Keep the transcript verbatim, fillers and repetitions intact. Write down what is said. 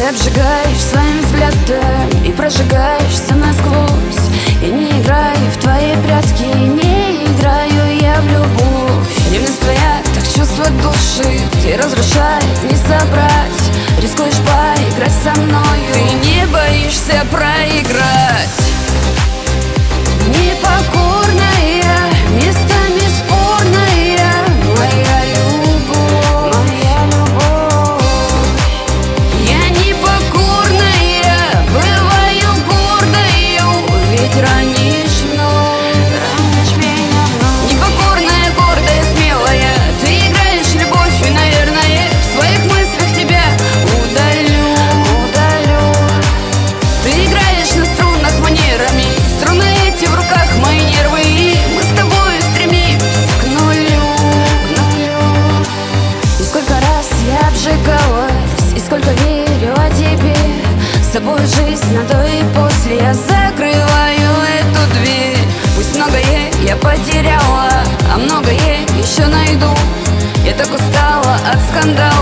обжигаешь своим взглядом и прожигаешься насквозь. Я не играю в твои прятки, не играю я в любовь. Ревность твоя, так чувство души, ты разрушает, не собрать. Рискуешь поиграть со мною, ты не боишься проиграть. Непокорная, местами спорная, моя любовь, моя любовь. Я непокорная, бываю гордою, ведь ранишь мной, ранишь меня вновь. Непокорная, гордая, смелая, ты играешь в любовь, и, наверное, в своих мыслях тебя удалю, удалю. Ты играешь на струнах манерами, струны эти в руках мои нервы, и мы с тобой стремимся к нулю, к нулю. И сколько раз я обжигалась, и сколько верю о тебе. С тобой жизнь на до и после, я закрываю эту дверь. Пусть многое я потеряла, а многое еще найду. Я так устала от скандала.